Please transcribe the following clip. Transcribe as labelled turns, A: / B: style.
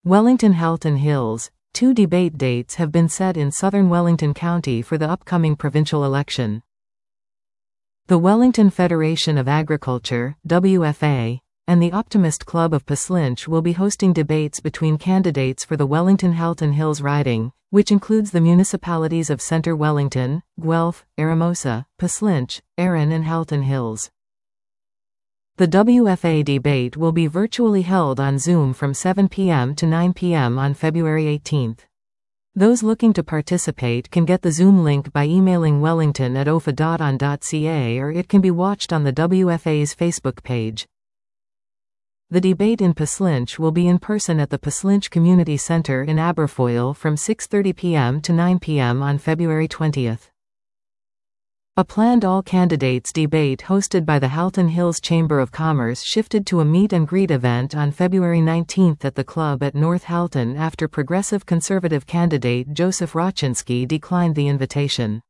A: Wellington-Halton Hills. 2 debate dates have been set in southern Wellington County for the upcoming provincial election. The Wellington Federation of Agriculture, WFA, and the Optimist Club of Paslinch will be hosting debates between candidates for the Wellington-Halton Hills riding, which includes the municipalities of Centre Wellington, Guelph, Eramosa, Paslinch, Erin and Halton Hills. The WFA debate will be virtually held on Zoom from 7 p.m. to 9 p.m. on February 18. Those looking to participate can get the Zoom link by emailing wellington@ofa.on.ca, or it can be watched on the WFA's Facebook page. The debate in Paslinch will be in person at the Paslinch Community Centre in Aberfoyle from 6:30 p.m. to 9 p.m. on February 20. A planned all-candidates debate hosted by the Halton Hills Chamber of Commerce shifted to a meet-and-greet event on February 19 at the club at North Halton after Progressive Conservative candidate Joseph Raczynski declined the invitation.